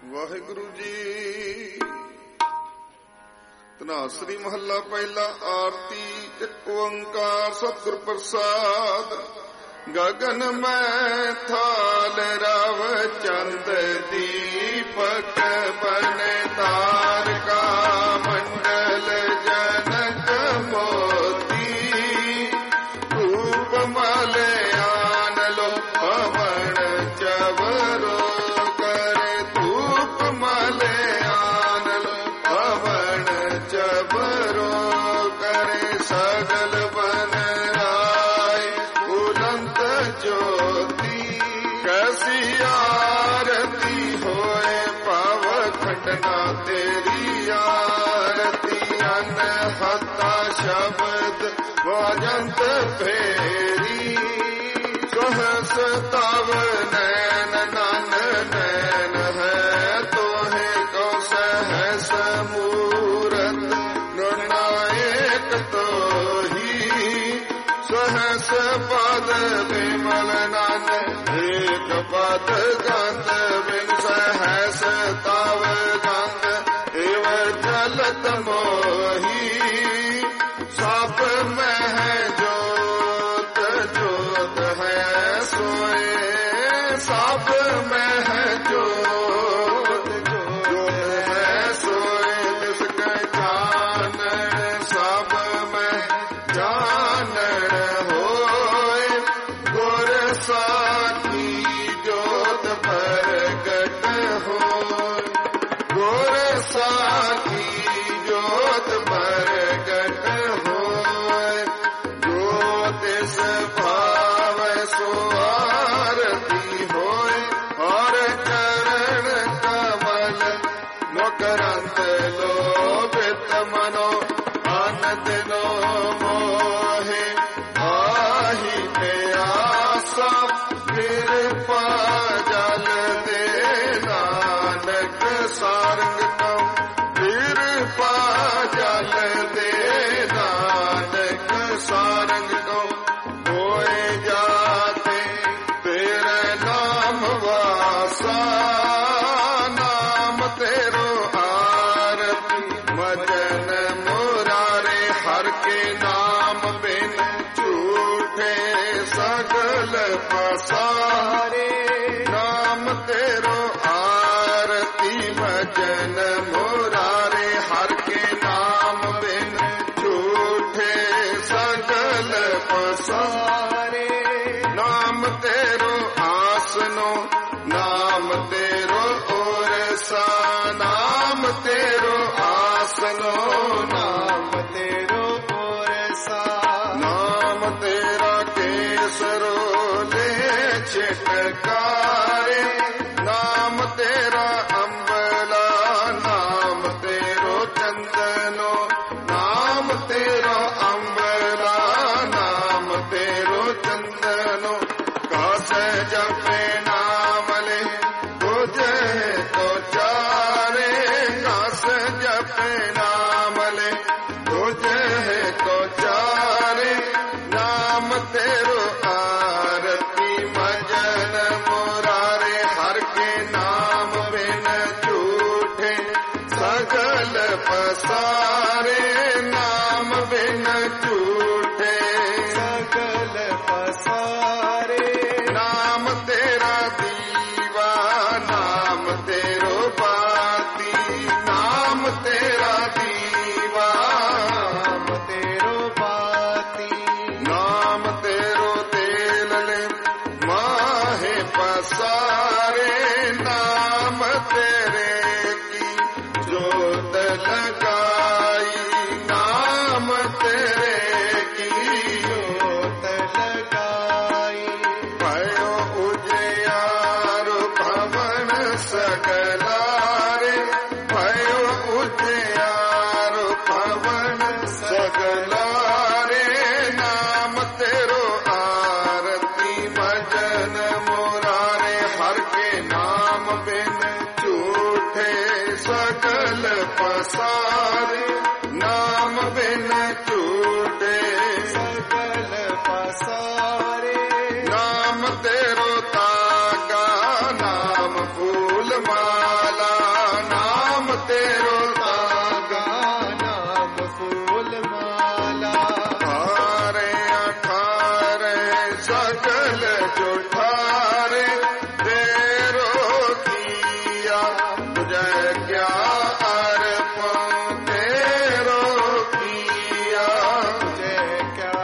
ਵਾਹਿਗੁਰੂ ਜੀ। ਧਨਾਸਰੀ ਮਹੱਲਾ ਪਹਿਲਾ। ਆਰਤੀ ਇੱਕ ਓੰਕਾਰ ਸਤਿਗੁਰ ਪ੍ਰਸਾਦ। ਗਗਨ ਮੈਂ ਥਾਲ ਰਵ ਚੰਦ ਦੀਪਕ ਬਨ ਤਾਰਕਾ ਮੰਡਲ ਜਨਕ ਮੋਤੀ ਰੂਪ ਮਲਿਆਨ ਲੋ ਪਵਨ ਚਵਰੋ ਕਰੇ ਧੂਪ ਮਲਿਆਨ ਲੋ ਪਵਨ ਚਵਰੋ ਕਰੇ ਸਗਲ ਬਨ ਜੋਤੀ ਕੈਸੀ ਆਰਤੀ ਹੋਏ ਪਾਵ ਖੰਡਨਾ ਤੇਰੀ ਆਰਤੀ ਅਨਹਤਾ ਸ਼ਬਦ ਵਾਜੰਤ ਫੇਰੀ ਸਹਸ ਤਵ ਨੈਨ ਨਨ ਨੈਨ ਹੈ ਤੋਹੇ ਕੋ ਸਹਸ ਮੂਰਤ ਗੁਰਨਾਇਕ ਤੋਹੀ ਸਹਸ ਪਦ ਵਿਮਲ ਨਨ ਏਕ ਪਦ ਗੰਧ ਬਿਨ ਸਹਸ ਤਵ ਗੰਧ ਏਵ ਚਲਤ ਮੋਹੀ ਸਭ ਮਹਿ ਜੋਤ ਜੋਤ ਹੈ ਸੋਏ ਸਭ ਮਹਿ ਜੋਤ ਜੋਤ ਹੈ ਸੋਏ ਤਿਸ ਕੈ ਜਾਨ ਸਭ ਮਹਿ ਜਾਨ ਸਾਖੀ ਜੋਤ ਪ੍ਰਗਟ ਹੋਇ ਗੁਰ ਸਾਖੀ ਜੋਤ ਪ੍ਰਗਟ ਹੋਇ ਜੋ ਤਿਸ ਭਾਵੈ ਸੋ ਆਰਤੀ ਹੋਇ ਹਰ ਚਰਨ ਕਮਲ ਮੁਕਰੰਤ ਲੋਭਿਤ ਮਨੋ ਆਨੰਦ ਨੋ ਮੋਹਿ ਆਹੀ ਤੇ ਕਿਰਪਾ ਜਲ ਦੇ ਨਾਨਕ ਸਾਰੰਗ ਕਉ ਕਿਰਪਾ ਜਲ ਦੇ ਨਾਨਕ ਸਾਰੰਗ ਕਉ ਹੋਏ ਜਾਤੇ ਤੇਰੇ ਨਾਮ ਵਾਸਾ ਨਾਮ ਤੇਰੋ ਆਰਤੀ ਮਜਨ ਮੁਰਾਰੇ ਹਰ ਕੇ ਨਾਮ ਬਿਨ ਝੂਠੇ ਸਗਲ ਪਸਾਰੇ ਨਾਮ ਤੇਰੋ ਆਰਤੀ ਭਜਨ ਮੁਰਾਰੇ ਹਰ ਕੇ ਨਾਮ ਬਿਨ ਝੂਠੇ ਸਗਲ ਪਸਾਰੇ ਨਾਮ ਤੇਰੋ ਆਸਨੋ ਨਾਮ ਤੇਰੋ ਓਰਸਾ ਨਾਮ ਤੇਰੋ ਆਸਨੋ ਨਾਮ ਤੇਰੋ ਓਰਸਾ ਨਾਮ ਤੇਰਾ ਕੇਸਰੋ ਛਿਟਕਾਰੇ ਨਾਮ ਤੇਰਾ ਅੰਬਲਾ ਨਾਮ ਤੇਰੋ ਚੰਦਨੋ ਨਾਮ ਤੇਰਾ ਅੰਬਲਾ ਨਾਮ ਤੇਰੋ ਚੰਦਨੋ ਕਾਸ ਜਪੇ ਨਾਮ ਲੈ ਤੁਝੇ ਤੋ ਚਾਰੇ ਕਾਸ ਜਪੇ ਨਾਮ ਲੈ ਤੁਝੇ ਤੋ ਚਾਰੇ ਨਾਮ ਤੇਰੋ ਆਰਤੀ ਭਜਨ ਮੁਰਾਰੇ ਹਰ ਕੇ ਨਾਮ ਬਿਨ ਝੂਠੇ ਸਗਲ ਪਸਾਰੇ ਨਾਮ ਬਿਨ ਝੂਠੇ ਸਗਲ ਪਸਾਰੇ ਨਾਮ ਤੇਰਾ ਦੀਵਾ ਨਾਮ ਤੇਰੋ ਬਾਤੀ ਨਾਮ ਤੇਰਾ ਦੀਵਾ ਨਾਮ ਤੇਰੋ ਬਾਤੀ ਨਾਮ ਤੇਰੋ ਤੇਲ ਲੈ ਮਾਹੇ ਪਸਾਰੇ ਨਾਮ ਤੇਰੇ ਕੀ ਜੋਤ ਲਗਾਈ ਨਾਮ ਤੇਰੇ ਕੀ ਜੋਤ ਲਗਾਈ ਭਇਓ ਉਜਿਆਰ ਭਵਨ ਸਗਲਾਰੇ ਭਇਓ ਉਜਿਆਰ ਭਵਨ ਸਗਲਾਰੇ ਨਾਮ ਤੇਰੋ ਆਰਤੀ ਭਜਨ ਮੁਰਾਰੇ ਹਰ ਕੇ ਨਾਮ ਬਿਨ ਝੂਠੇ ਸਗਲ ਪਸਾਰੇ ਨਾਮ ਬਿਨ ਝੂਠੇ ਸਗਲ ਪਸਾਰੇ ਨਾਮ ਤੇਰੋ ਤਾਗਾ ਨਾਮ ਫੂਲ ਮਾਲਾ तेरो तागा नाम फूल माला हारे अठारे सकल जुठारे तेरो किया जय क्या अर्पण तेरो किया जय क्या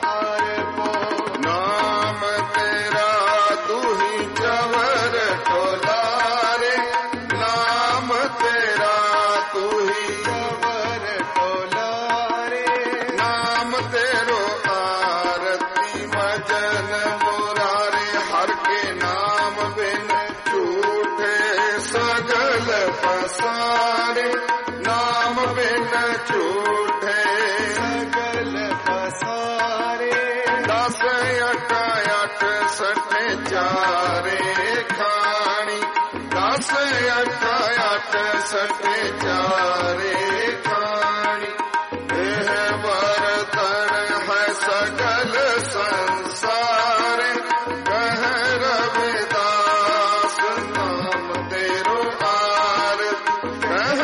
अर्पण नाम तेरा तू ही चवर टोलारे नाम तेरा तू ही चवर टोलारे नाम तेरो आरती भजन मुरारे हर के नाम बिन झूठे सगल पसारे नाम बिन झूठे सगल पसारे दस अठ सठ चारे खाणी दस अठ सठ चारे खाणी यह बरतन है सकल संसार कह रविदास नाम तेरो आरत कह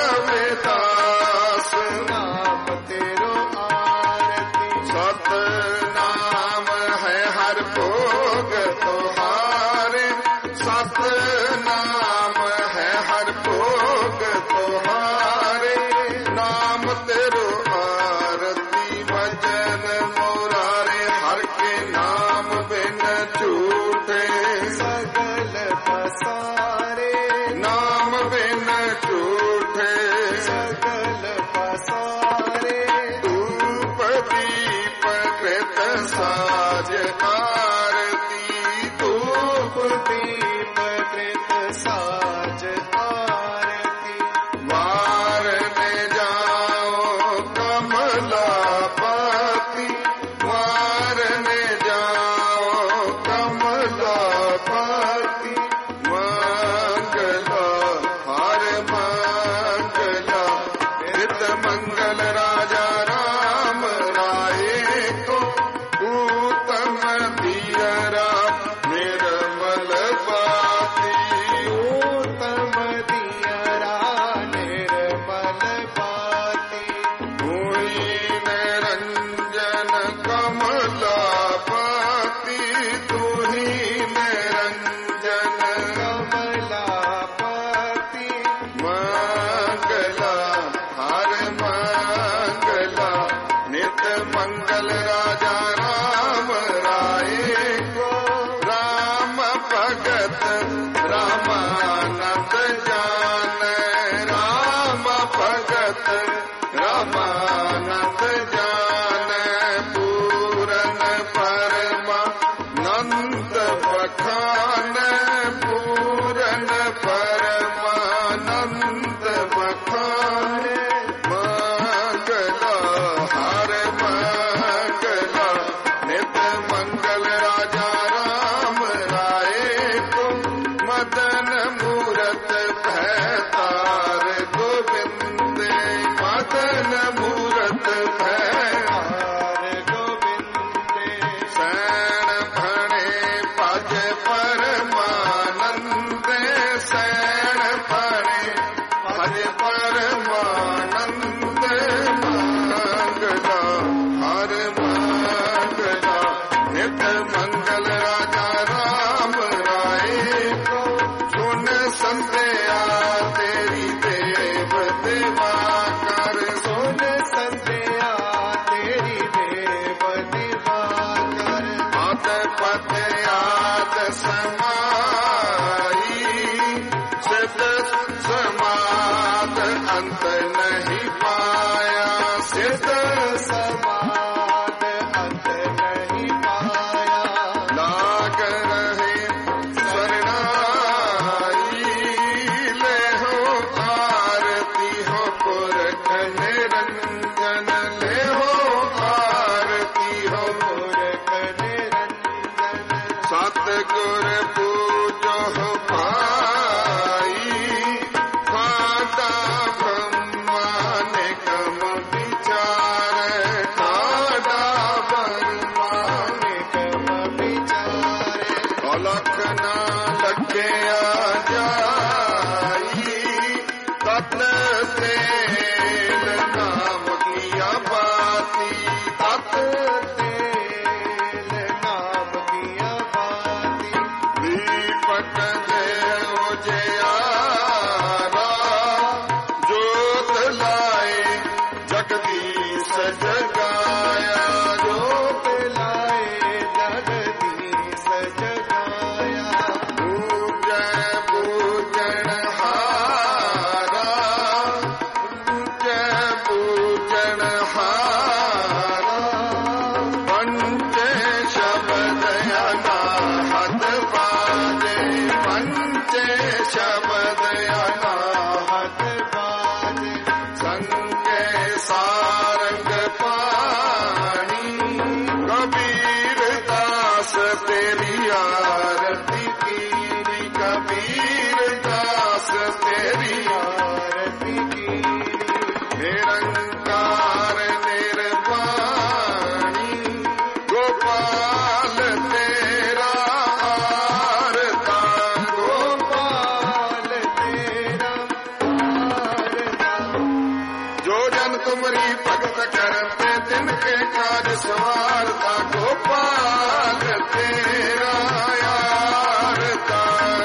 रविदास नाम तेरो आरती सत नाम है हर भोग तुम्हारे सत नाम है हर भोग तुम्हारे नाम तेरो आरती भजन मुरारे हर के नाम बिन झूठे सगल पसारे नाम बिन झूठे सगल पसारे धूप दीप कृत साज आरती धूप दीप कृत साज आरती मारने जाओ कमला पाती मारने जाओ कमला पाती मंगला हर मंगला हित मंगल राजा राम राय को उत्तम दियरा निर्मल बाती उत्तम दियरा निर्मल बाती हुई निरंजन कमला पाती तू ही निरंजन कमला पाती मंगला हर मंगला नित मंगल राजा राम राय को राम भगत रामानंद जान राम भगत रामानंद जान पूरन परमानंद बखान पूरन परमानंद बखान मंगला हर मंगला नित मंगल राजा राम राय को मदन मूरत भैतार गोविंद मदन मूरत भैतार गोविंदे सैन भणे पज परमानंद सैन भणे पज परमानंद मंगला हर मंगला नित मंगल राजा राम राय को सुन संध्या तेरी देव देवा कर सुन संध्या तेरी देव देवा कर आत पत याद समाई सिद्ध समात अंत नहीं पाया सिद्ध समाद अंत नहीं पाया लाग रहे शरणाई ले हो आरती हो पुरख निरंजन ले हो आरती हो मूर्ख निरंजन सतगुर पूजो भाई फादा ब्रह्म तुमरी भगत करते जिनके काज सवारता गोपाल तेरा यारता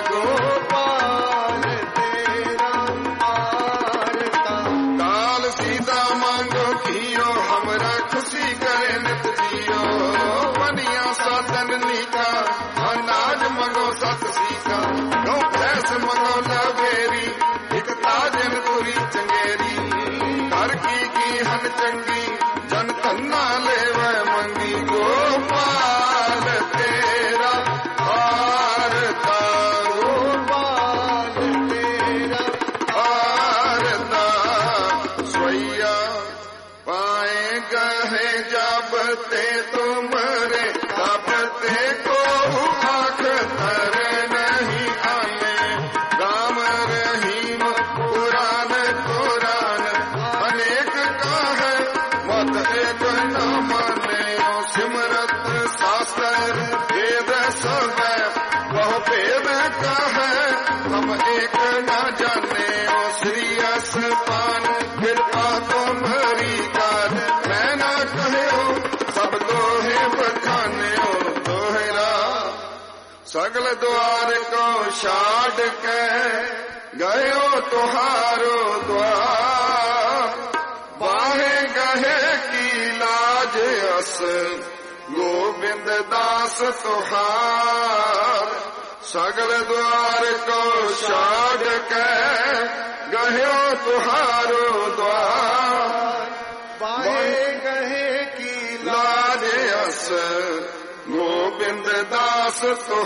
गोपाल तेरा आरता दाल सीधा मांगो कियो हमरा खुशी करे नित जियो बनिया साधन नीका अनाज मंगो सत सीका गौ भैंस मंगो लवेरी एक ताजन तुरी चंगेरी घर की हन चंगी जन तन्ना लेवे मंगी गोपाल तेरा आरता गोपाल तेरा आरता स्वैया पाए गहे जब ते तुमरे तब ते को आँख तर नहीं आने राम रहीम कुरान कुरान अनेक का है मत एक न माने सिमरत शास्त्र वेद सब बहु भेद का है हम एक न जाने श्री पान कृपा तुम्हारी कार मैं न कहे सब दोहे बखाने दोहरा सगल द्वार को छाड़ के गयो तुहारो द्वार बाहे गहे की लाज अस गोविंद दास तुहार सगल द्वार को छाड़ के गयो तुहारो द्वार बाहे गहे की लाज अस गोविंद दास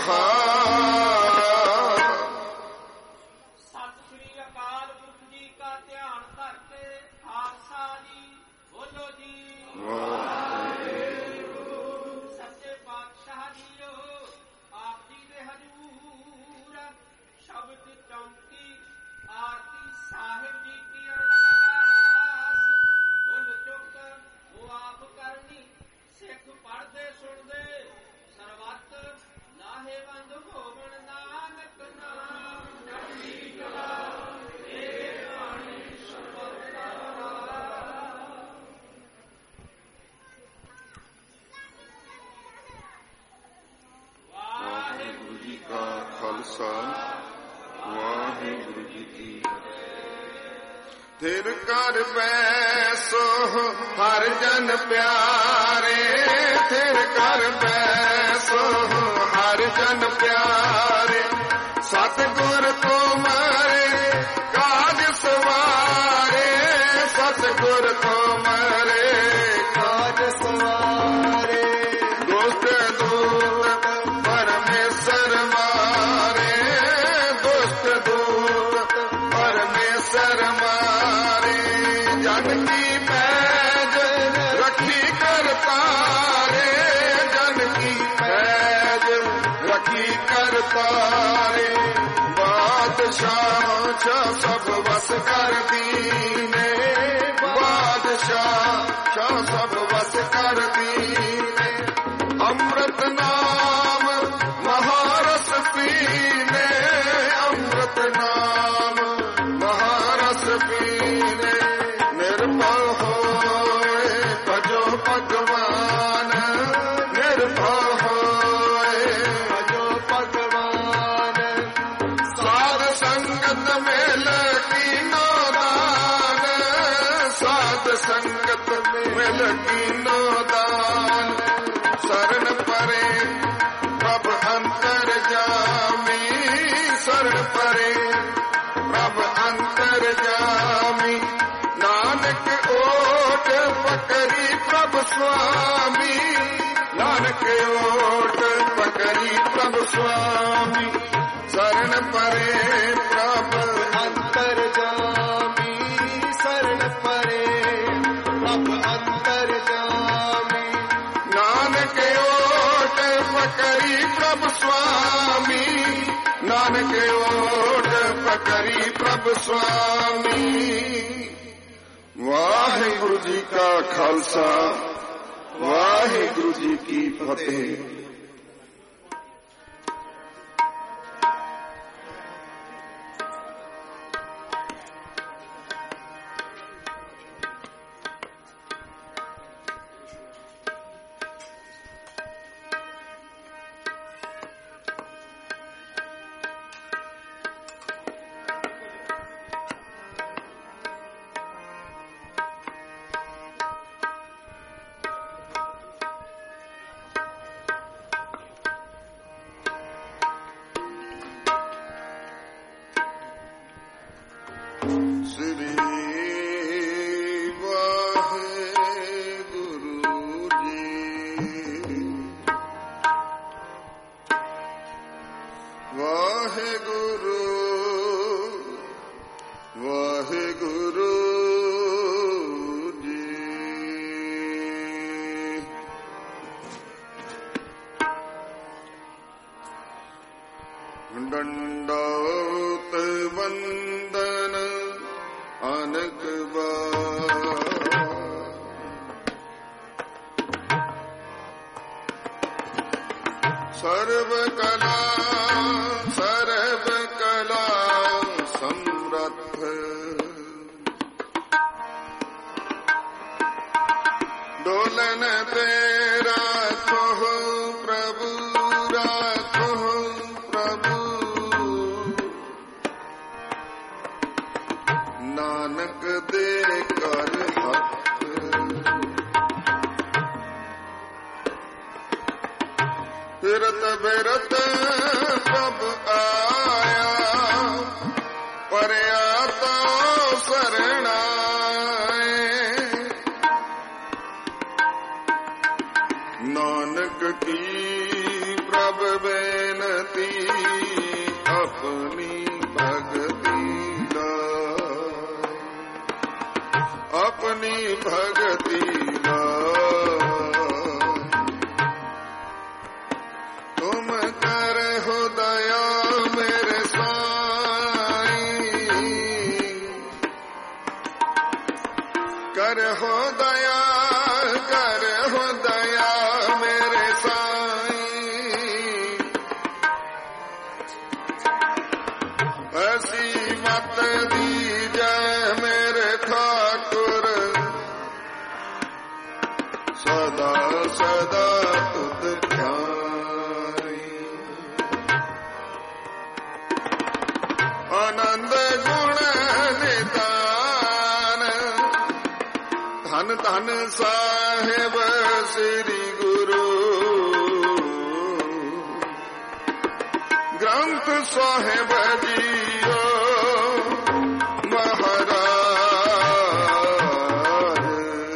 तुहार ਸਤਿ ਸ੍ਰੀ ਅਕਾਲ ਪੁਰਖ ਜੀ ਕਾ ਧਿਆਨ ਕਰਕੇ ਖਾਲਸਾ ਜੀ ਬੋਲੋ ਜੀ ਸੱਚੇ ਪਾਤਸ਼ਾਹ ਜੀਓ ਆਪ ਜੀ ਦੇ ਹਜ਼ੂਰ ਸ਼ਬਦ ਚੌਂਕੀ ਆਰਤੀ ਸਾਹਿਬ ਜੀ ਕੀ ਅਰਦਾਸ ਭੁੱਲ ਚੁੱਕ ਉਹ ਆਪ ਕਰਨੀ ਸਿੱਖ ਪੜ੍ਹਦੇ ਸੁਣਦੇ ਸਰਬੱਤ ਲਾਹੇਵੰਦ ਹੋਵਣ ਨਾਨਕ ਨਾਮ ਚੜ੍ਹਦੀ ਕਲਾ ਤੇਰੇ ਬਾਣੀ ਸ਼ਬਦ ਵਾਹਿਗੁਰੂ ਜੀ ਕਾ ਖਾਲਸਾ ਵਾਹਿਗੁਰੂ ਜੀ ਕੀ ਫਿਰ ਕਰ ਬੈਸੋ ਹਰ ਜਨ ਪਿਆਰੇ ਫਿਰ ਕਰ ਬੈਸੋ ਹਰ ਜਨ ਪਿਆਰੇ ਸਤਿਗੁਰ ਤੁਮਾਰੇ ਕਾਜ ਸਵਾਰੇ ਸਤਿਗੁਰ ਤੁਮਾਰੇ काज सवारे ਦੁਸ਼ਟ ਦੂਤ ਪਰਮੇਸ਼ਰ ਮਾਰੇ ਦੁਸ਼ਟ ਦੂਤ ਪਰਮੇਸ਼ਰ ਮਾਰੇ ਜਨ ਕੀ ਪੈਜ ਰੱਖੀ ਕਰਤਾਰੇ ਜਨ ਕੀ ਪੈਜ ਰੱਖੀ ਕਰਤਾਰੇ ਬਾਦਸ਼ਾਹ ਸਭ ਵਸ ਕਰ ਦੀਨੇ ਬਾਦਸ਼ਾਹ ਸਭ ਵਸ ਕਰ ਦੀਨੇ ਅੰਮ੍ਰਿਤ ਨਾਮ ਮਹਾਰਸ ਪੀਨੇ ਅੰਮ੍ਰਿਤ ਨਾਮ ਮਹਾਰਸ ਪੀਨੇ ਨਿਰਭਉ ਹੋਏ ਭਜੋ ਭਗਵਾਨ ਨਿਰਭਉ ਹੋਏ भजो भगवान ਸਾਧ ਸੰਗਤ ਮਿਲ ਕੀਨੋ ਦਾਨ ਸਾਧ ਸੰਗਤ ਮਿਲ ਕੀਨੋ ਦਾਨ शरण परे प्रभ अंतर जामी शरण परे प्रभ अंतर जामी नानक ओट पकड़ी प्रभ स्वामी नानक ओट पकड़ी प्रभ स्वामी शरण परे प्रभ अंतर जामी शरण परे प्रभ अंतर जामी नानक ओट पकड़ी प्रभ स्वामी नानक ओट पकड़ी प्रभ स्वामी वाहिगुरु जी का खालसा वाहिगुरु जी की फतेह। श्री वाहेगुरु जी। वाहेगुरु वाहेगुरु जी। दंडौत वंदन अनक बार। सर्व कला समर्थ डोलन तेरा तो प्रभु राखो प्रभु। नानक दे कर हक फिरत बिरत प्रभु आया। परया तो शरणाए नानक की प्रभु बेनती अपनी भगति लाए। अपनी भगति तुम कर हो दया मेरे कर हो दया मेरे साईं। ऐसी मत दीजय मेरे ठाकुर सदा सदा तुत ध्याई। आनंद गुण निदान धन धन साहेब श्री गुरु। ग्रंथ साहेब जियो महाराज।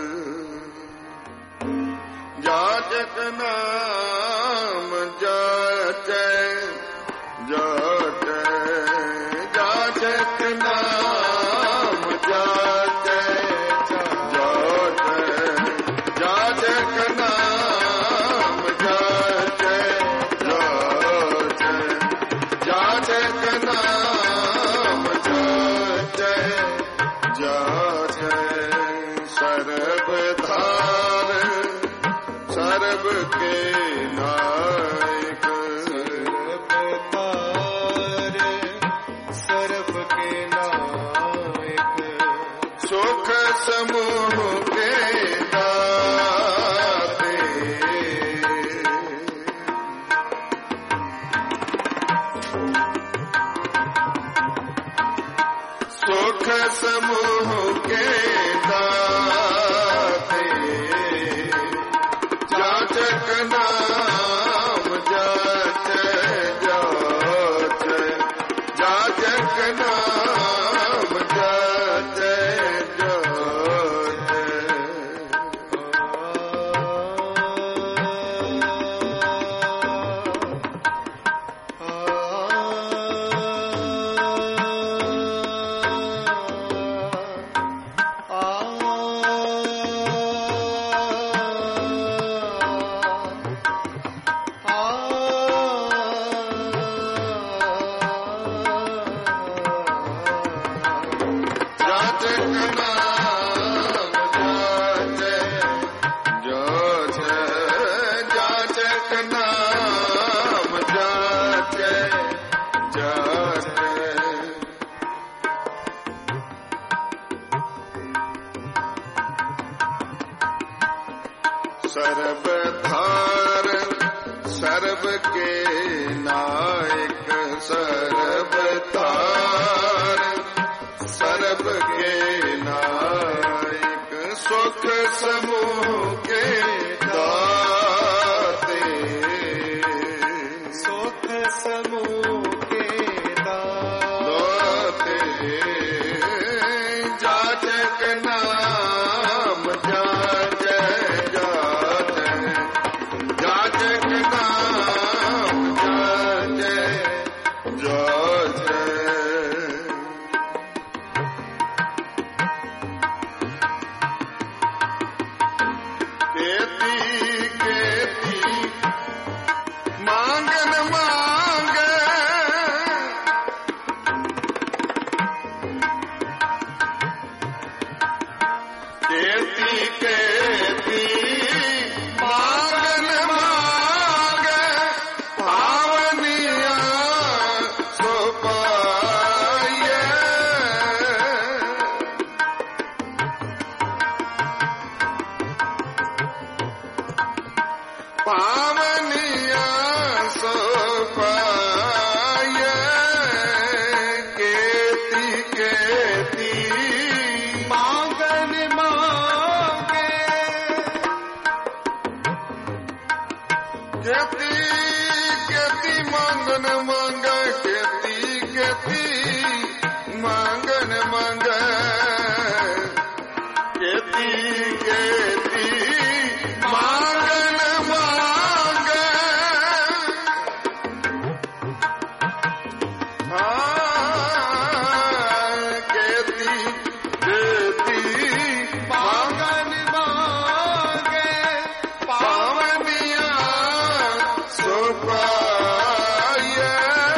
जाचक नाम जाचै जाचै जाचक नाम जाचै जाचक नाम जाचै जाचक नाम जाचै जाचै। सर्वधार सर्व के नायक सर्वधार सर्व के नायक। सुख समूह के दाते सुख समूह के दाते। जाचक नाम जाचै जाचै जाचक नाम जाचै जाचै। सर्वधार सर्व के नायक सर्वधार सर्व के नायक सुख समूह के दाते सुख समूह के दाते। नाम जाचे जाचे, जाचक नाम जाचे जाचे। केती केती मांगन मांगे, केती केती मांगन मांगे, पावनिया सो पाए। पावनिया सो पाए, केती केती मांगन मांगे, केती केती मांगन मांगे, केती केती मांगन मांगे, केती केती मांगन मांगे। केती केती मांगन मांगे, पावनिया सो पाए।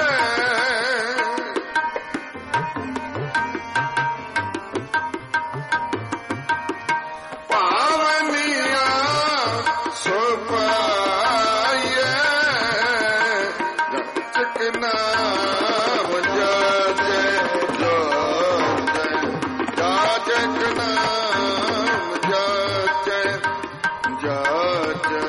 पावनिया सो पाए, जाचक नाम जाचे जाचे, जाचक नाम जाचे जाचे।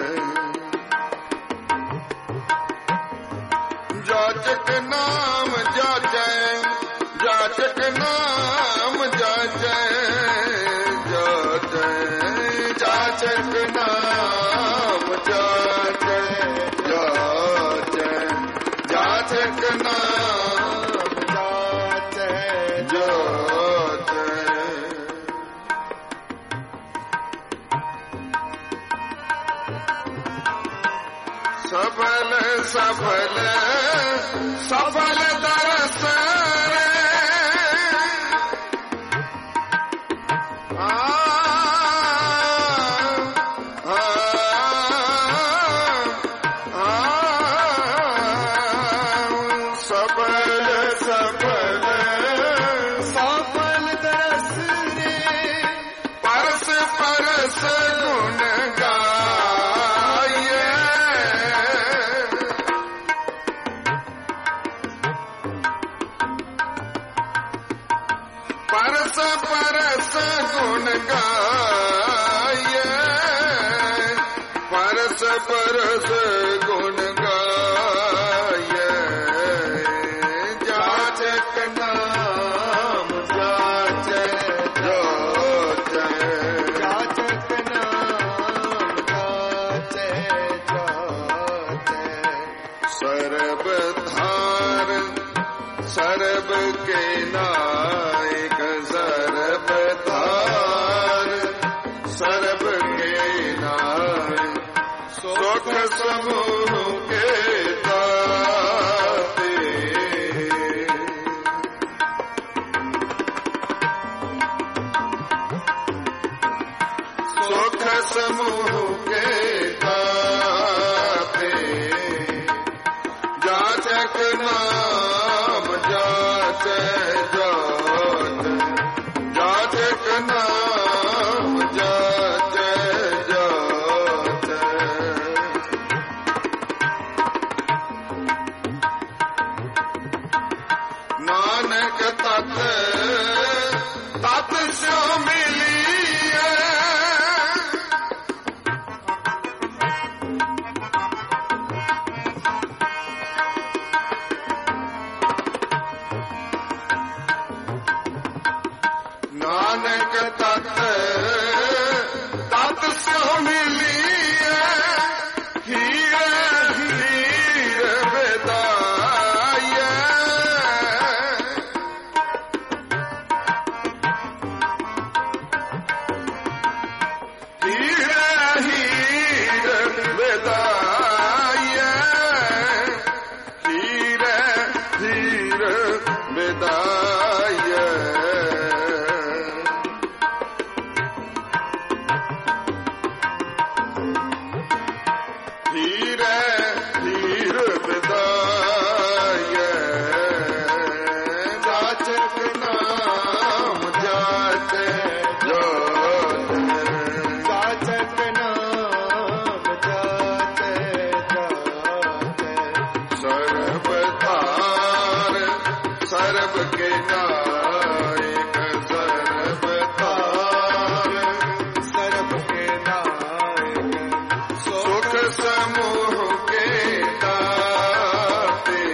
जाचक नाम जाचे, जाचक नाम जाचे जाचे, जाचक नाम जाचे जाचे, जाचक नाम जाचे जाचे। सफल सफल सफल दरस आ आ आ सफल सफल सफल दरस रे, परस परस गुण गाये। परस परस गुण गाये, परस परस गुण गाये। जाचक नाम जाचे जाचे, जाचक नाम जाचे जाचे। सर्व धार सर्व के नायक, सर्व धार सर्व के नायक, सुख समूह के दाते। सुख समूह के दाते। जाचक नाम जाचे जाचे, जाचक नाम जाचे जाचे। नानक तत तत सो मिली है, नानक तत तत सो मिली है, हीरे हीरे बेदाये। ਜਾਚਕ ਨਾਮ ਜਾਚੈ ਜਾਚੈ ਜਾਚਕ ਨਾਮ ਜਾਚੈ ਜਾਚੈ ਸਰਬ ਧਾਰ ਸਰਬ ਕੇ ਨਾਇਕ ਸਰਬ ਧਾਰ ਸਰਬ ਕੇ ਨਾਇਕ ਸੁਖ ਸਮੂਹ ਕੇ ਦਾਤੇ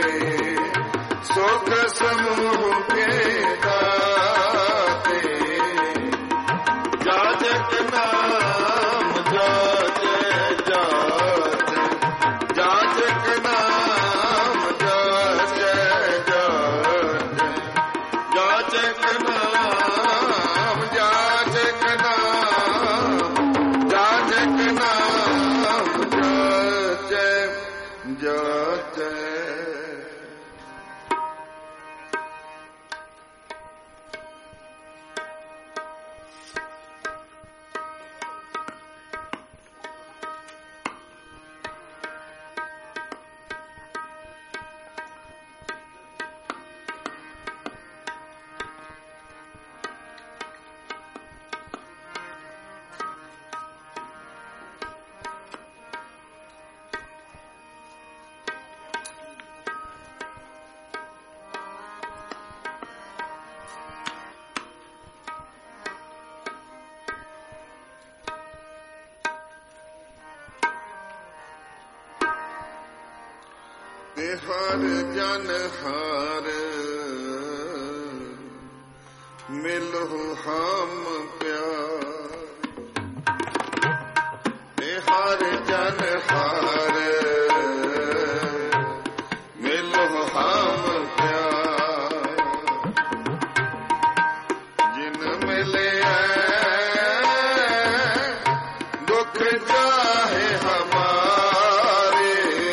ਸੁਖ ਸਮੂਹ ਕੇ ਦਾਤੇ ਜਾਚਕ ਨਾਮ ਜਾਚੈ ਜਾਚੈ ਜਾਚਕ ਨਾਮ ਜਾਚੈ ਜਾਚੈ ਜਾਚਕ ਨਾਮ ਜਾਚਕ ਨਾਮ ਜਾਚਕ ਨਾਮ ਜਾਚੈ ਜਾਚੈ ਤੇ ਹਰ ਜਨ ਹਰ ਮਿਲੋ ਹਮ ਪਿਆਰ ਤੇ ਹਰ ਜਨ ਹਰ ਮਿਲੋ ਹਮ ਪਿਆਰ ਜਿਨ ਮਿਲਿਆ ਦੁਖ ਜਾਹੇ ਹਮਾਰੇ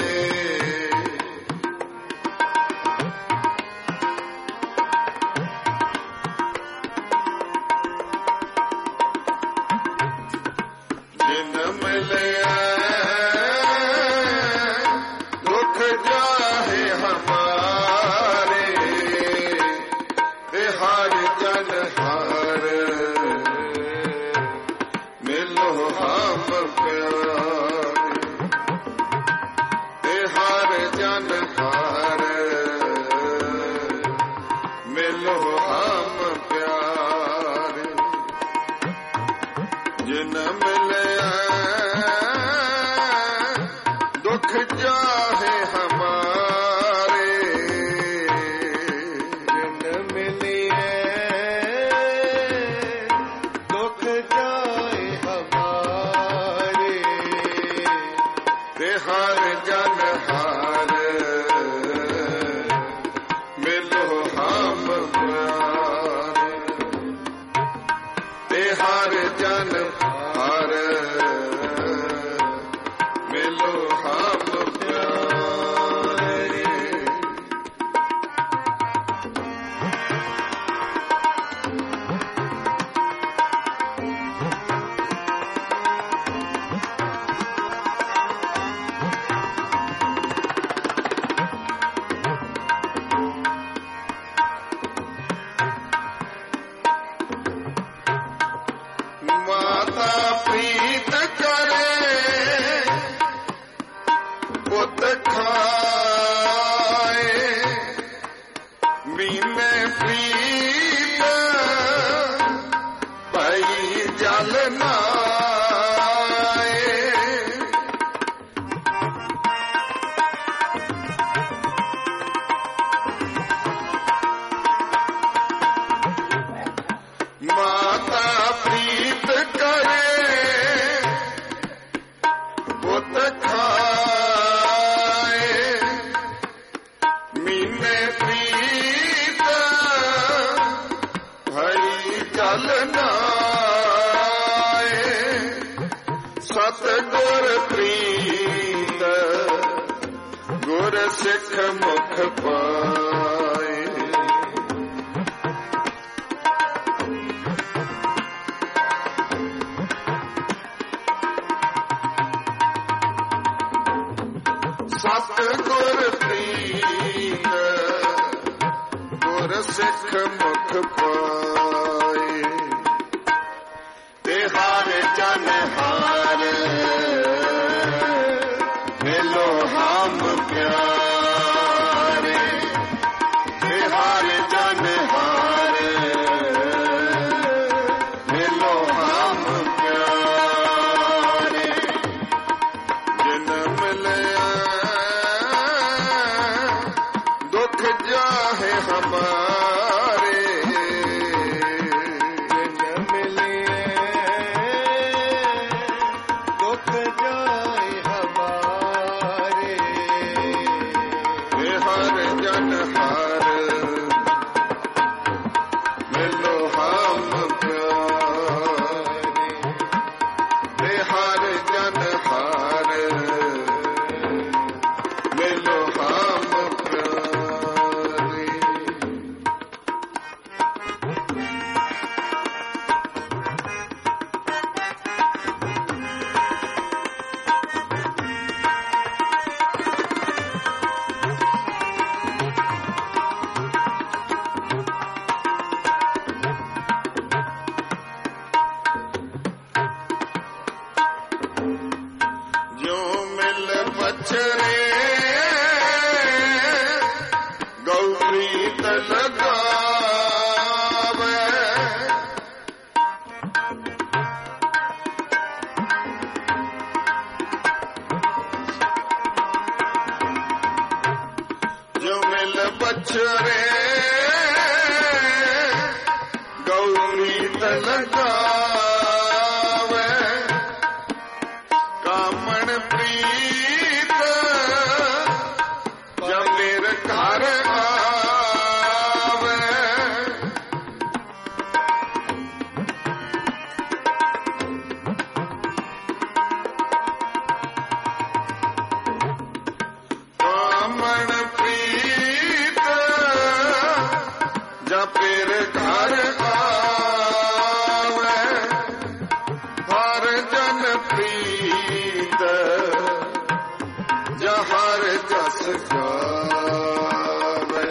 ਜਿਨ ਮਿਲਿਆ ਦੁਖ ਜਾਹੇ ਹਮਾਰੇ ਤੇ ਹਰ ਜਨ ਹਰ ਮਿਲੋ ਹਮ ਪਿਆਰੇ ਤੇ ਹਰ ਜਨ ਹਰ ਮਿਲੋ ਹਮ ਪਿਆਰੇ ਜਿਨ ਮਿਲਿਆ ਦੁਖ ਜਾਹੇ ਹਮਾਰੇ ਜਿਨ ਮਿਲਿਐ ਦੁਖ ਜਾਏ ਹਮਾਰੇ ਤੇ ਹਰ ਜਨ ਹਰ ਮਿਲੋ ਹਮ ਪਿਆਰੇ ਤੇ ਹਰ ਜਨ ਹਰ ਮਿਲੋ ਹਮ ਪਿਆਰੇ ਮਾਤਾ ਪ੍ਰੀਤ ਕਰੇ ਪੁੱਤ ਖਾਏ ਮੀਨੇ ਪ੍ਰੀਤ ਭਈ ਜਲ ਨਾਏ ਮਾਤਾ ਪ੍ਰੀਤ ਕਰੇ ਪੁੱਤ ਖਾਏ ਮੀਨੇ ਪ੍ਰੀਤ ਭਈ ਜਲ ਨਾਏ ਸਤ ਗੁਰ ਪ੍ਰੀਤ ਗੁਰ ਸਿੱਖ ਮੁਖ ਪਾਏ ਸਤ ਗੁਰ ਪ੍ਰੀਤ ਗੁਰ ਸਿੱਖ ਮੁਖ ਪਾਏ ਤੇ ਹਰ ਜਨ ਹਾਰ ਮਿਲੋ ਹਮ ਪਿਆਰੇ ਤੇ ਹਰ ਜਨ ਹਾਰ ਮਿਲੋ ਹਮ ਪਿਆਰੇ ਜਿਨ ਮਿਲਿਆ ਦੁਖ ਜਾਹੇ ਹਮਾਰੇ ਜਿਨ ਮਿਲਿਆ ਦੁਖ ਜਾਏ ਹਮਾਰੇ ਵੇ ਹਰ ਜਨ ਹਰ ਮਿਲੋ ਹਮ ਪਿਆਰੇ ਵੇ ਹਰ ਜਨ ਹਰ ਮਿਲੋ ਹਮ ਪਿਆਰੇ ਜੋ ਮਿਲ ਬਚਰੇ ਗੌਰੀ ਲਗਾਵੇ ਜੋ ਮਿਲ ਬਚਰੇ ਗੌਰੀ ਲਗਾਵੇ ਕਾਮਣ ਪ੍ਰੀਤ ਜਬ ਮੇਰੇ ਘਰ ਆਵੇ ਕਾਮਣ ਪ੍ਰੀਤ ਜਬ ਮੇਰੇ ਘਰ ਆਵੇ ਹਰ ਜਨ ਪ੍ਰੀਤ ਜਹਰ ਜਸ ਗਾਵੇ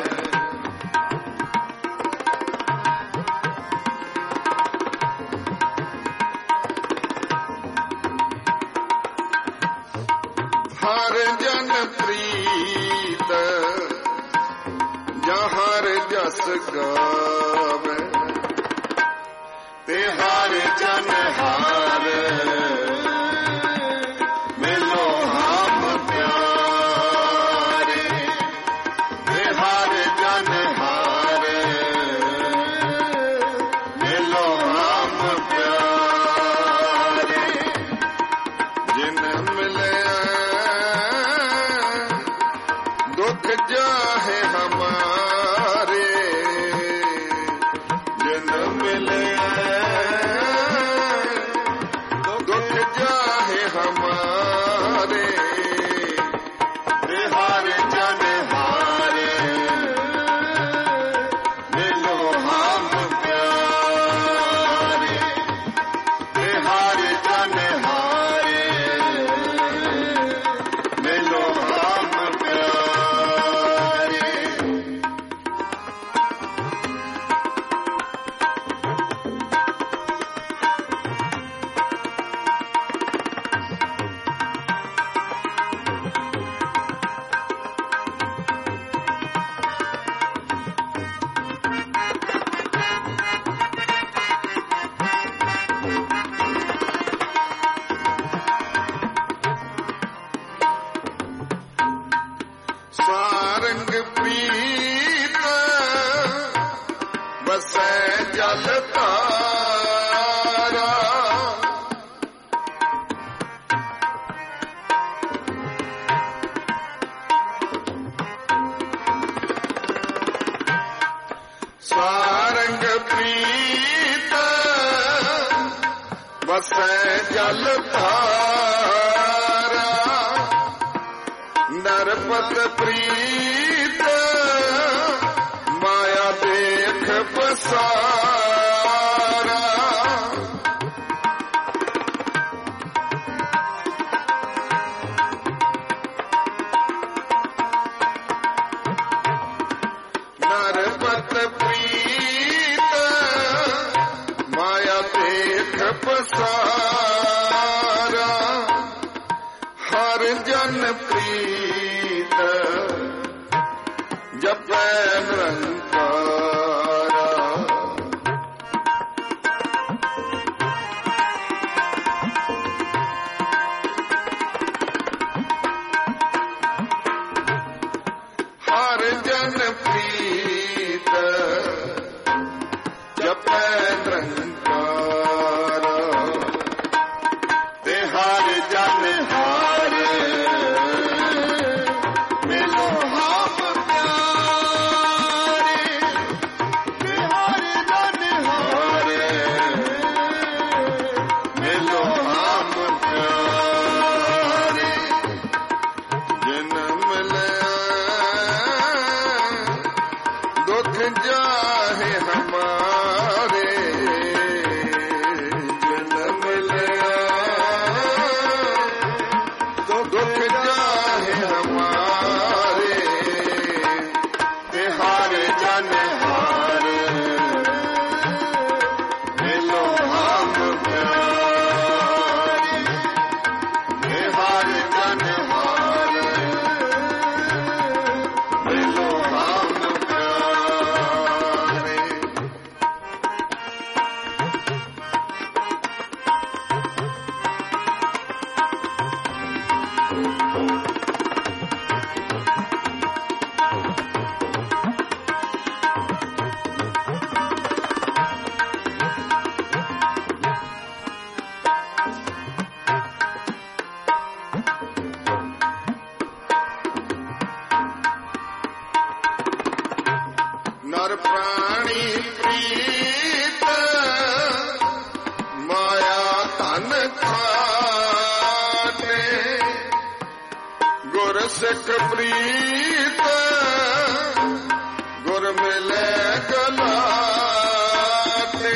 ਹਰ ਜਨ ਪ੍ਰੀਤ ਜਹਰ ਜਸ ਗਾਵੇ ਤੇ ਹਰ ਜਨ ਹਾਰ ਮਿਲੋ ਹਮ ਪਿਆਰੇ ਤੇ ਹਰ ਜਨ ਹਾਰ ਮਿਲੋ ਹਮ ਪਿਆਰੇ ਜਿਨ ਮਿਲਿਆ ਦੁਖ ਜਾਹੇ ਹਮਾਰੇ ਜਿਨ ਮਿਲਿਆ ਦੁਖ ਜਾਹੇ ਹਮਾਰੇ ਤੇ ਹਰ ਜਨ ਹਾਰੇ ਮਿਲੋ ਹਮ ਪਿਆਰੇ ਤੇ ਹਰ ਜਨ ਹਾਰੇ ਮਿਲੋ ਹਮ ਪਿਆਰੇ ਸਾਰੰਗ ਪ੍ਰੀਤ ਵਸੈ ਜਲ ਧਾਰਾ ਸਾਰੰਗ ਪ੍ਰੀਤ ਵਸੈ ਜਲ ਧਾਰਾ ਨਰਪਤ ਪ੍ਰੀਤ ਮਾਇਆ ਦੇਖ ਪਸਾਰਾ ਨਰਪਤ ਪ੍ਰੀਤ ਪਸਾਰਾ ਹਰ ਜਨ ਪ੍ਰੀਤ ਜਪੈ ਨਿਰੰਕਾਰਾ ਹਰ ਜਨ ਪ੍ਰੀਤ ਜਪੈ ਨਿਰੰਕਾਰਾ ਤੇ ਹਰ ਜਨ ਹਾਰ ਮਿਲੋ ਹਮ ਪਿਆਰੇ ਤੇ ਹਰ ਜਨ ਹਾਰ ਮਿਲੋ ਹਮ ਪਿਆਰੇ ਜਨਮ ਲਿਆ ਦੁੱਖ ਜਾਹੇ ਹਮਾਰੇ ਜਨਮ ਲਿਆ ਦੁੱਖ ਜਾਹੇ ਹਮਾਰੇ ਤੇ ਹਰ ਜਨ ਹਾਰ ਮਿਲੋ ਹਮ ਪਿਆਰੇ ਤੇ ਹਰ ਜਨ ਹਾਰ ਮਿਲੋ ਹਮ ਪਿਆਰੇ ਨਰ ਪ੍ਰਾਣੀ ਪ੍ਰੀਤ ਮਾਇਆ ਧਨ ਖਾਤੇ ਗੁਰ ਸਿੱਖ ਪ੍ਰੀਤ ਗੁਰ ਮਿਲੇ ਗਲਾਤੇ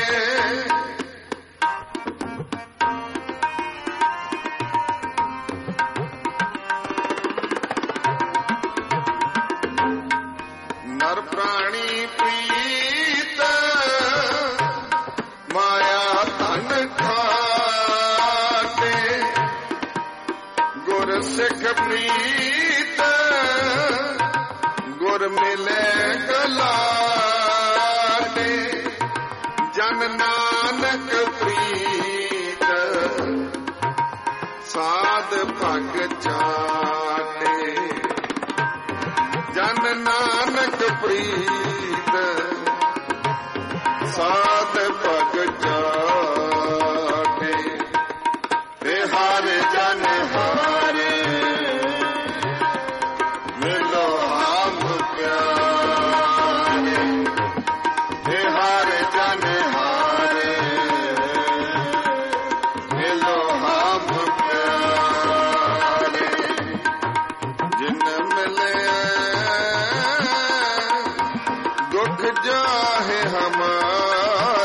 ਨਰ ਪ੍ਰਾਣੀ ਪ੍ਰੀਤ ਮਾਇਆ ਧਨ ਖਾਤੇ ਗੁਰ ਸਿੱਖ ਪ੍ਰੀਤ ਗੁਰ ਮਿਲੇ ਗਲਾਤੇ ਜਨ ਨਾਨਕ ਪ੍ਰੀਤ ਸਾਧ ਭਗ ਚਾਟੇ ਜਨ ਨਾਨਕ ਪ੍ਰੀਤ ਸਾਧ ਭਗ ਚਾਟੇ ਤੇ ਹਰ ਜਨ ਹਾਰ ਮਿਲੋ ਹਮ ਪਿਆਰੇ ਤੇ ਹਰ ਜਨ ਹਾਰ ਮਿਲੋ ਹਮ ਪਿਆਰੇ ਜਨਮ ਲਿਆ ਦੁੱਖ ਜਾਹੇ ਹਮਾਰੇ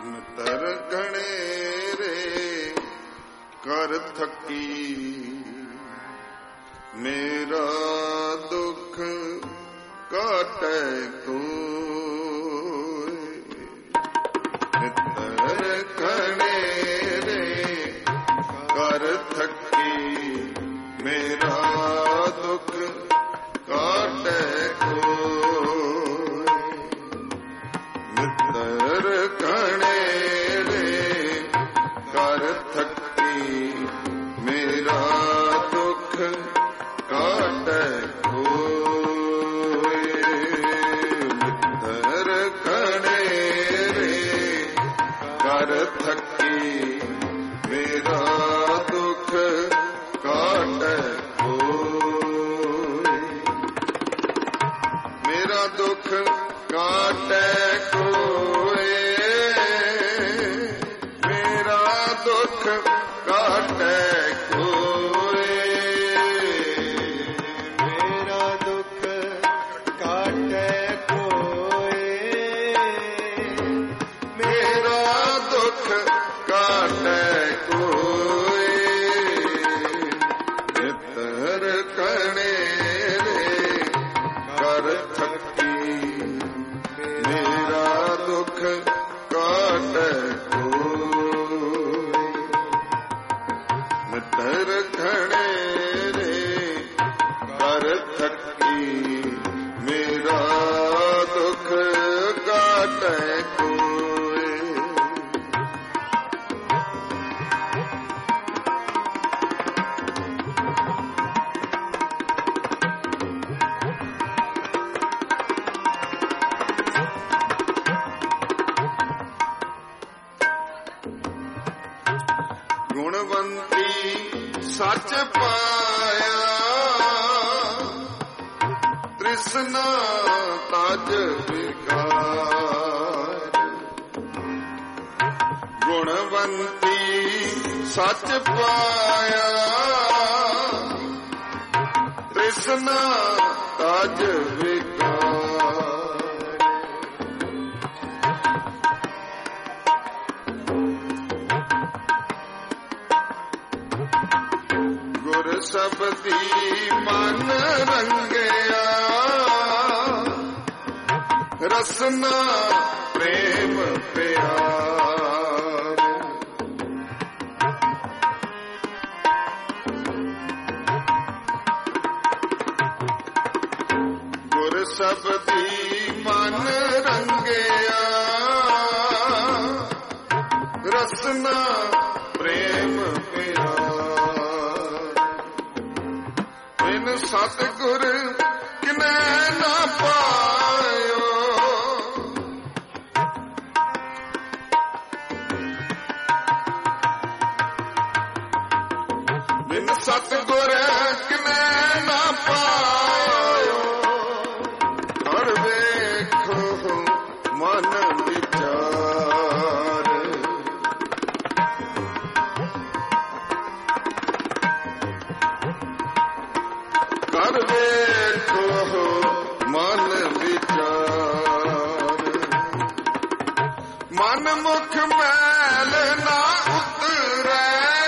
ਮਿੱਤਰ ਘਣੇਰੇ ਕਰ ਥੱਕੀ, ਮੇਰਾ ਦੁੱਖ ਕਾਟੈ ਕੋਈ। ਮਿੱਤਰ ਘਣੇਰੇ ਕਰ ਥੱਕੀ, ਮੇਰਾ ਦੁੱਖ ਕਾਟੈ ਕੋਈ। ਮਿੱਤਰ ਘਣੇਰੇ ਕਰ ਥੱਕੀ, ਮੇਰਾ ਦੁੱਖ ਕਾਟੈ ਕੋਈ। ਮਿੱਤਰ ਘਣੇਰੇ ਕਰ ਥੱਕੀ, ਮੇਰਾ ਦੁੱਖ ਕਾਟੈ ਕੋਈ। ਮੇਰਾ ਦੁੱਖ ਕਾਟੈ ਕੋਈ, ਮੇਰਾ ਦੁੱਖ ਕਾਟੈ ਕੋਈ। ਮੇਰਾ ਦੁੱਖ ਕਾਟੈ ਕੋਈ, ਮੇਰਾ ਦੁੱਖ ਕਾਟੈ ਕੋਈ। ਮਿੱਤਰ ਘਣੇਰੇ ਕਰ ਥੱਕੀ, ਮੇਰਾ ਦੁੱਖ ਕਾਟੈ ਕੋਈ। ਮਿੱਤਰ ਘਣੇਰੇ ਕਰ ਥੱਕੀ, ਮੇਰਾ ਦੁੱਖ ਕਾਟੈ ਕੋਈ। ਗੁਣਵੰਤੀ ਸੱਚ ਪਾਇਆ, ਤ੍ਰਿਸ਼ਨਾ ਤਜ ਵਿਕਾਰ। ਗੁਣਵੰਤੀ ਸੱਚ ਪਾਇਆ, ਤ੍ਰਿਸ਼ਨਾ ਤਜ ਵਿਕਾਰ। ਗੁਰ ਸਬਦੀ ਮਨ ਰੰਗਿਆ, ਰਸਨਾ ਪ੍ਰੇਮ ਪਿਆਰ। ਗੁਰ ਸਬਦੀ ਮਨ ਰੰਗਿਆ, ਰਸਨਾ ਪ੍ਰੇਮ ਪਿਆਰ। ਬਿਨ ਸਤਿਗੁਰ ਕਿਨੈ ਨਾ ਪਾਇਓ, ਬਿਨ ਸਤਿਗੁਰ ਕਿਨੈ ਨਾ ਪਾਇਓ। ਹਰ ਵੇਖੋ ਮਨ ਵਿਚਾਰ, ਕਰ ਵੇਖੋ ਮਨ ਵਿਚਾਰ। ਮਨ ਮੁਖ ਮੈਲ ਨਾ ਉਤਰੈ,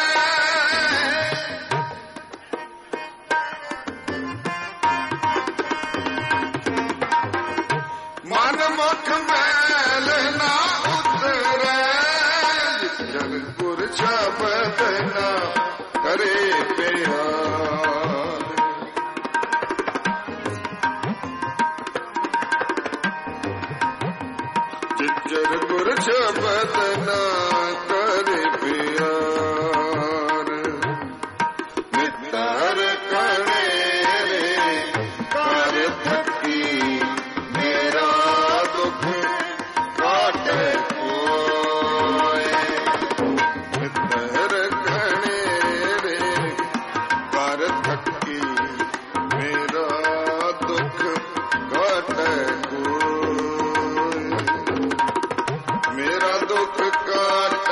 ਮਨ ਮੁਖ ਮੈਲ ਨਾ ਉਤਰੈ। ਜਗ ਗੁਰ ਸ਼ਬਦ ਨਾ ਕਰੇ ਪਿਆਰ। ਜਿਜਰ ਗੁਰ ਸ਼ਬਦ ਨਾ ਕਰੇ ਪਿਆਰ। ਮਿੱਤਰ ਘਣੇਰੇ ਕਰ ਥੱਕੀ, ਮੇਰਾ ਦੁੱਖ ਕਾਟੈ ਕੋਈ। ਮਿੱਤਰ ਘਣੇਰੇ ਕਰ ਥੱਕੀ, ਮੇਰਾ ਦੁੱਖ ਕਾਟੈ ਕੋਈ। ਮੇਰਾ ਦੁੱਖ ਕਾਟੈ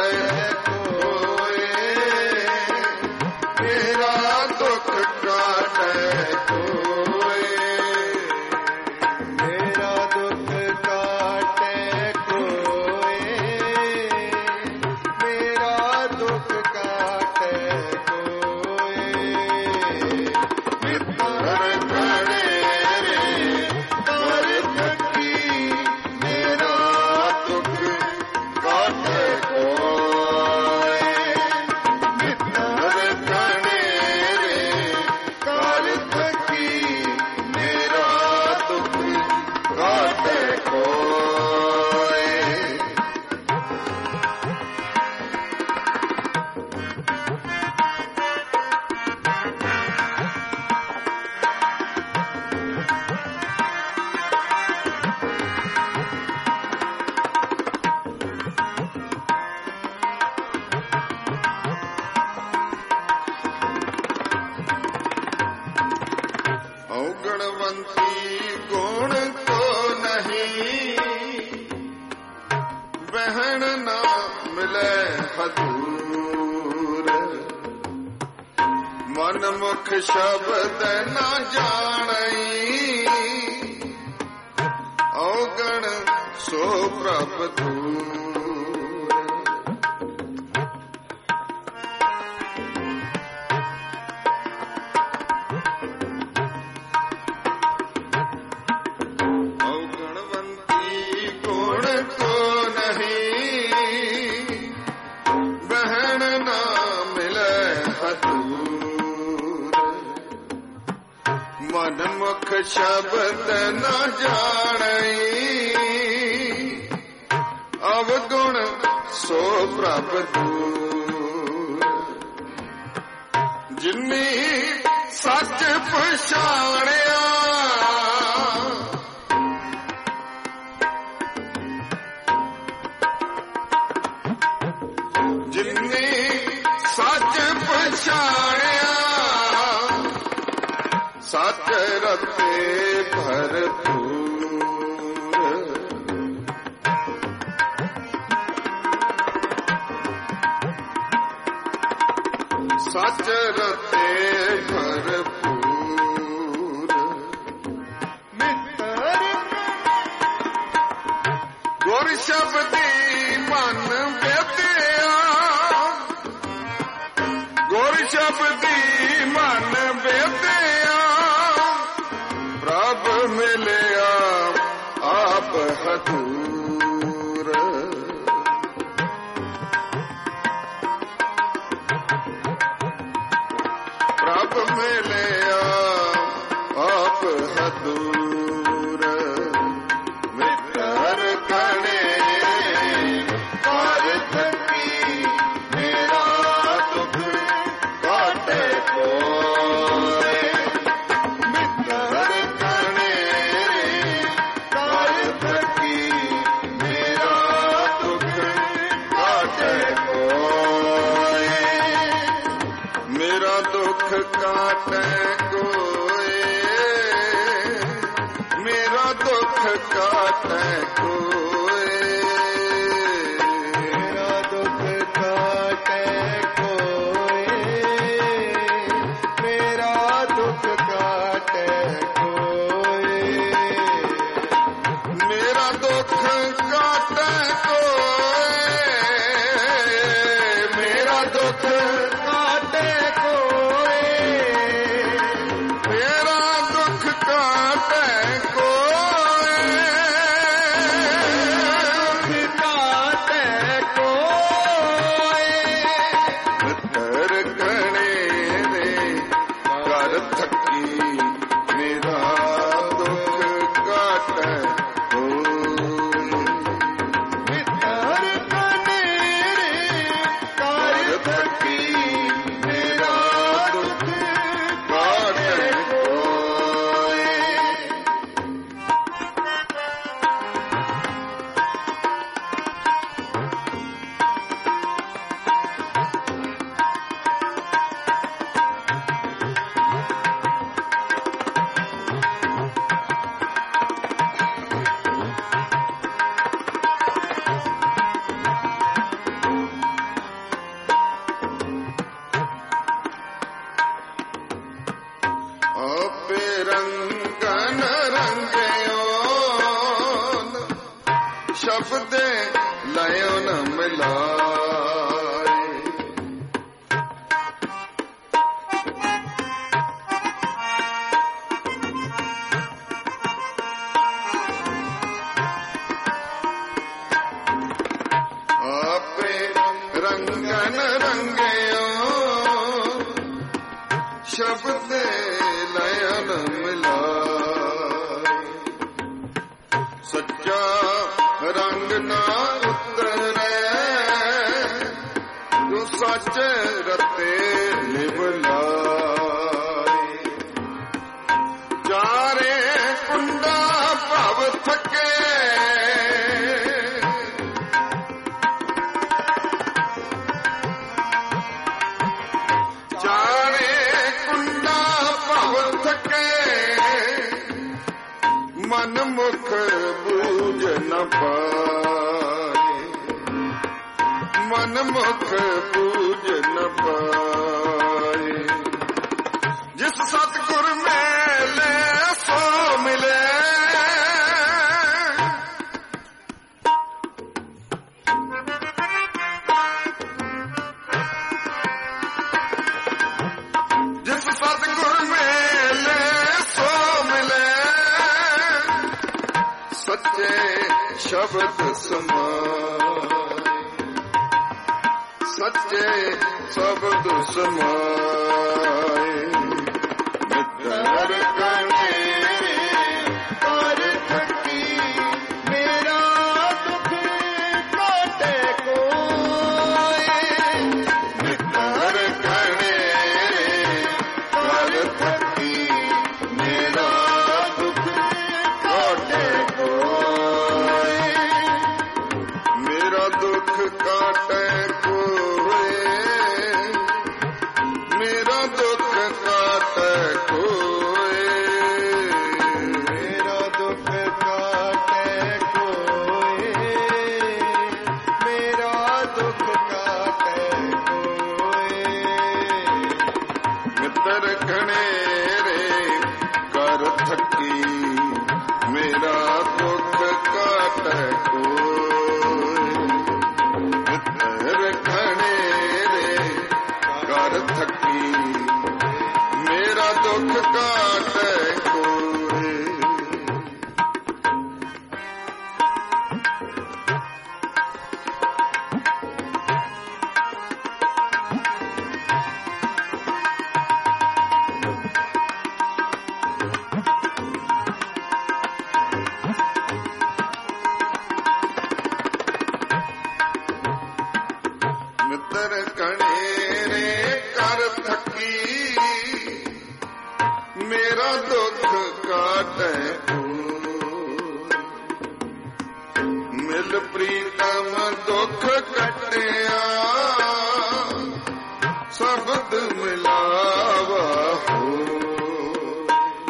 ਕੋਇ। औगणवंती गुण को नहीं, बहन ना मिले हजूर। मन मुख शब्द न जानई, औगण सो प्रभ दूर। मन मुख शब्द न जानई, अवगुण सो प्रभ दूर। जिन्नी सच पछाणिया, जिन्नी सच पछाणिया, सच रते भरपूर। सच रते भरपूर। गुर शब्दी मन वेदिया, गुर शब्दी मन वेदिया, प्रभ मिलिया आप हजूर। प्रभ मिलिया आप हजूर। मित्र कणे कारत की, मेरा दुख काटे कोय। मेरा दुख काटे कोय, मेरा दुख काटे कोय। मेरा दुख काटे कोय, मेरा दुख काटे कोय। मेरा दुख काटे कोय, मेरा दुख काटे कोय, मेरा दुख काटे कोय। दुख काटे कोय। मित्र कणे रे कर थकी, मेरा दुख काटे कोय। मित्र कने रे कर थकी, मेरा दुख काटे कोय। आपे रंगन रंगयो, शब्द लयो न मिलाए। आपे रंगन रंगयो, शब्द लयन मिलाए। सच्चा ਦੂਜਾ ਰੰਗ ਨਾ ਉਤਰੈ, ਜੋ ਸੱਚ ਰਤੇ ਲਿਵ ਲਾਏ। ਚਾਰੇ ਕੁੰਡਾ ਭਵ ਥਕੇ, ਮਨ ਮੁਖ ਬੂਝ ਨ ਪਾਏ, ਮਨ ਮੁਖ ਬੂਝ ਨ ਪਾਏ। ਜਿਸ ਸਤਿਗੁਰ ਮਿਲੇ ਸੋ ਮਿਲੇ, ਜਿਸ ਸਤਿਗੁਰ ਮਿਲੇ ਸੋ ਮਿਲੇ, ਸੱਚੇ ਸ਼ਬਦ ਸਮਾਏ, ਸੱਚੇ ਸ਼ਬਦ ਸਮਾਏ। ਮਿੱਤਰ ਕਣੇ ਕਰ ਥਕੀ, ਮੇਰਾ ਦੁੱਖ ਕਾਟੇ ਕੋਏ। ਮਿੱਤਰ ਕਣੇ ਕਰ ਥਕੀ, ਮੇਰਾ ਦੁੱਖ ਕਾਟੇ ਕੋਏ। ਮੇਰਾ ਦੁੱਖ ਕਾਟੇ ਕੋਏ, ਮੇਰਾ ਦੁੱਖ ਕਾਟੇ ਕੋਏ। ਮੇਰਾ ਦੁੱਖ ਕਾਟੇ ਕੋਏ, ਮੇਰਾ ਦੁੱਖ ਕਾਟੇ ਕੋਏ। ਮਿੱਤਰ ਘਣੇਰੇ ਕਰ ਥਕੀ, ਮੇਰਾ ਦੁੱਖ ਕਾਟੇ ਕੋਏ। ਮਿੱਤਰ ਘਣੇਰੇ ਕਰ ਥਕੀ, ਮੇਰਾ ਦੁੱਖ ਕਾਟੇ ਕੋਏ। ਮਿੱਤਰ ਘਣੇਰੇ ਕਰ ਥਕੀ, ਮੇਰਾ ਦੁੱਖ ਕਾਟੇ ਕੋਏ। ਮਿਲ ਪ੍ਰੀਤਮ ਦੁੱਖ ਕੱਟਿਆ, ਸ਼ਬਦ ਮਿਲਾਵਾ ਹੋ।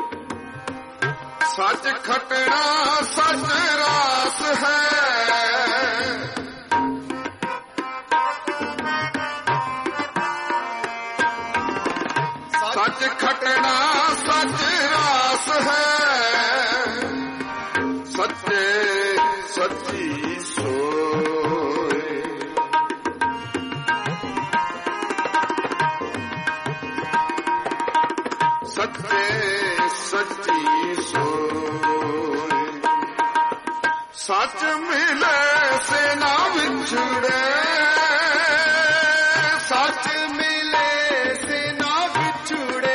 ਸੱਚ ਖਟਣਾ ਸੱਚ ਰਾਸ ਹੈ, ਸੱਚ ਖਟਣਾ ਸੱਚ ਰਾਸ ਹੈ। ਸੱਚੇ ਸੱਚੀ ਸੋਏ, ਸੱਚੇ ਸੱਚੀ ਸੋਏ। ਸੱਚ ਮਿਲੇ ਸੇ ਨਾ ਵਿਛੜੇ, ਸੱਚ ਮਿਲੇ ਸੇ ਨਾ ਵਿਛੜੇ।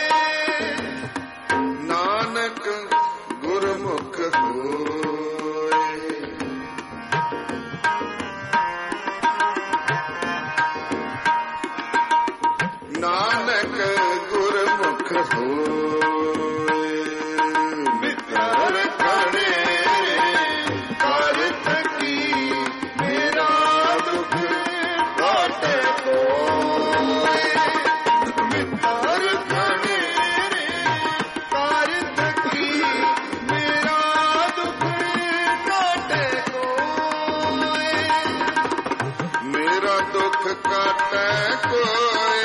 ਨਾਨਕ ਗੁਰਮੁਖ ਹੋਏ, ਨਾਨਕ ਗੁਰਮੁਖ ਹੋਏ। ਮਿੱਤਰ ਘਣੇਰੇ ਕਰ ਥਕੀ, ਮੇਰਾ ਦੁੱਖ ਕਾਟੇ ਕੋਏ। ਮਿੱਤਰ ਘਣੇਰੇ ਕਰ ਥਕੀ, ਮੇਰਾ ਦੁੱਖ ਕਾਟੇ ਕੋਏ। ਮੇਰਾ ਦੁੱਖ ਕਾਟੇ ਕੋਏ,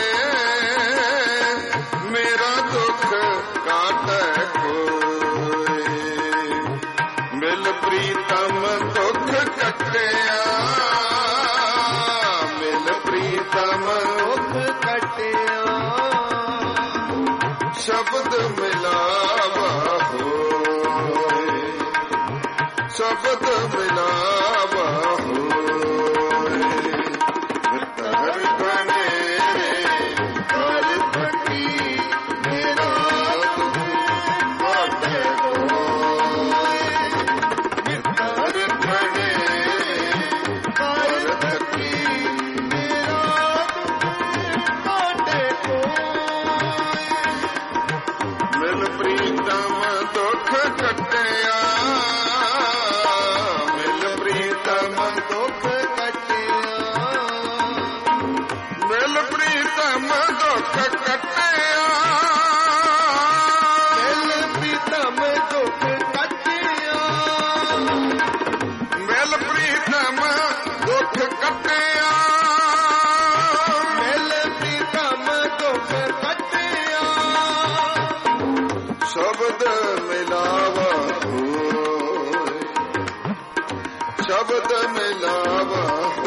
ਮੇਰਾ ਦੁੱਖ ਕਾਟੇ ਕੋਏ। ਮਿਲ ਪ੍ਰੀਤਮ ਦੁੱਖ ਕੱਟਿਆ, ਮਿਲ ਪ੍ਰੀਤਮ ਦੁੱਖ ਕੱਟਿਆ, ਸ਼ਬਦ ਮਿਲਾਵਾ ਹੋਏ। ਸ਼ਬਦ ਮਿਲਾਵਾ ਹੋਏ। ਮਿੱਤਰ ਘਣੇਰੇ ਕਰ ਥਕੀ, ਮੇਰਾ ਦੁੱਖ ਕਾਟੇ ਕੋਏ। ਮਿੱਤਰ ਸ਼ਬਦ ਮਿਲਾਵਾ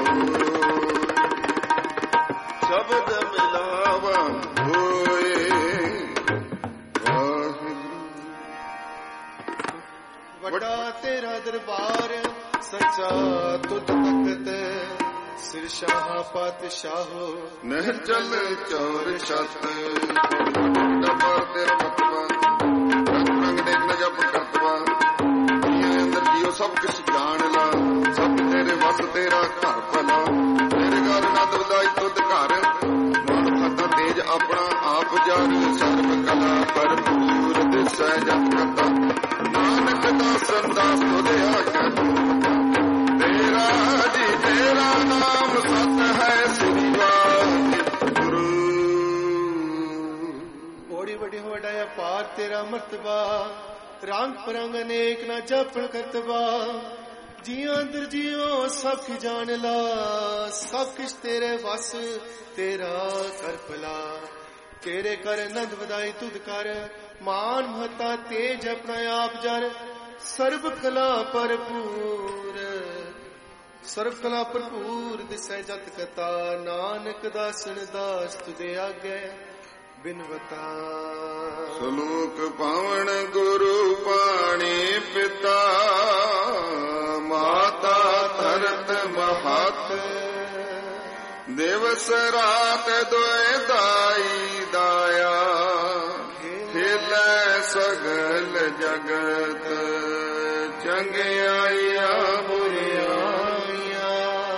ਸ਼ਬਦ ਮਿਲਾਵਾ ਹੋਏ ਵਾਹਿਗੁਰੂ। ਵੱਡਾ ਤੇਰਾ ਦਰਬਾਰ ਸੱਚਾ ਤੁਧ ਤਖਤ ਸਿਰ ਸ਼ਾਹ ਪਾਤਸ਼ਾਹੋ ਨਹਿ ਚੱਲ ਚੌਰ ਛੱਤ ਡਬਰ ਤੇਰਾ ਮਤਵਾ ਰੰਗ ਰੰਗ ਦੇਖ ਨ ਜਪ ਕਰਤਵਾ ਇਹ ਅੰਦਰ ਜੀਓ ਸਭ ਕੁਛ ਜਾਣ ਲਾ ਸਭ ਤੇਰੇ ਵਸ ਤੇਰਾ ਘਰ ਭਲਾ ਤੇਰੇ ਘਰ ਨੰਦ ਵਧਾਈ ਤੁਧ ਘਰ ਮਨ ਖਾਤਾ ਤੇਜ ਆਪਣਾ ਆਪ ਜਾਣੀ ਸਰਬ ਕਲਾ ਭਰਪੂਰ ਦਿਸੈ ਜਪ ਕਰਤਾ ਨਾਨਕ ਦਾਸਨ ਦਾਸ ਤੁਧ ਆਖੈ ਤੇਰਾ ਜੀ ਤੇਰਾ ਨਾਮ ਸਤ ਹੈ ਸ੍ਰੀ ਵਾਹਿਗੁਰੂ। ਬੜੀ ਵੱਡੀ ਵੱਡਾ ਅਪਾਰ ਤੇਰਾ ਮਰਤਬਾ ਰੰਗ ਪਰੰਗ ਅਨੇਕ ਨਾ ਜਪਣ ਕਰਤਬਾ ਜੀਆਂ ਅੰਦਰ ਜੀਓ ਸਭ ਕੀ ਜਾਣ ਲਾ ਸਭ ਕਿਛ ਤੇਰੇ ਵਸ ਤੇਰਾ ਕਰ ਭਲਾ ਤੇਰੇ ਕਰ ਨੰਦ ਵਧਾਈ ਤੁਧ ਕਰ ਮਾਨ ਮਹਤਾ ਤੇਜ ਆਪਣਾ ਆਪ ਜਰ ਸਰਬ ਕਲਾ ਭਰਪੂਰ ਸਰਬ ਕਲਾ ਭਰਪੂਰ ਦਿਸੈ ਜਤ ਕਤਾ ਨਾਨਕ ਦਾਸਨ ਦਾਸ ਤੁਦੇ ਆਗੇ ਬਿਨਵਤਾ। ਸਲੋਕ ਪਾਵਨ ਗੁਰੂ ਪਾਣੀ ਪਿਤਾ ਮਾਤਾ ਧਰਤ ਮਹਤ ਦਿਵਸ ਰਾਤ ਦੋਇ ਦਾਈ ਦਾਇਆ ਖੇਲੇ ਸਗਲ ਜਗਤ ਚੰਗਿਆਈਆਂ ਬੁਰਿਆਈਆਂ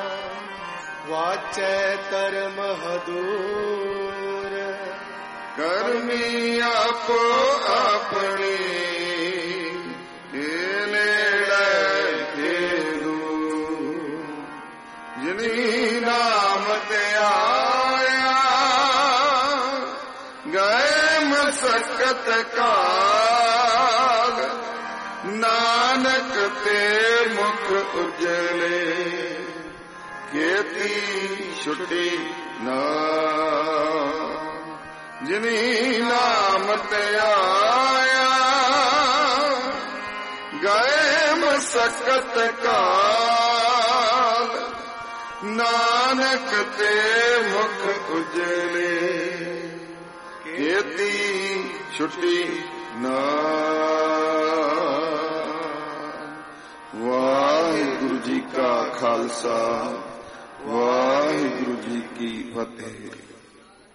ਵਾਚੈ ਧਰਮ ਹਦੂਰ ਕਰਮੀ ਆਪੋ ਆਪਣੀ ਨੇੜੇ ਤੇਰੂ ਜਿਨੀ ਨਾਮ ਤੇ ਆਇਆ ਗਏ ਮਸਕਤ ਕਾਲ ਨਾਨਕ ਤੇ ਮੁਖ ਉਜਲੇ ਕੀਤੀ ਛੁੱਟੀ ਨਾ ਜਿਨੀ ਨਾਮ ਤੇ ਆਇਆ ਗਏ ਮਸਕਤ ਕਾਲ ਨਾਨਕ ਤੇ ਮੁਖ ਉਜਲੇ ਕੀਤੀ ਛੁੱਟੀ ਨਾ। ਵਾਹਿਗੁਰੂ ਜੀ ਕਾ ਖਾਲਸਾ ਵਾਹਿਗੁਰੂ ਜੀ ਕੀ ਫਤਿਹ।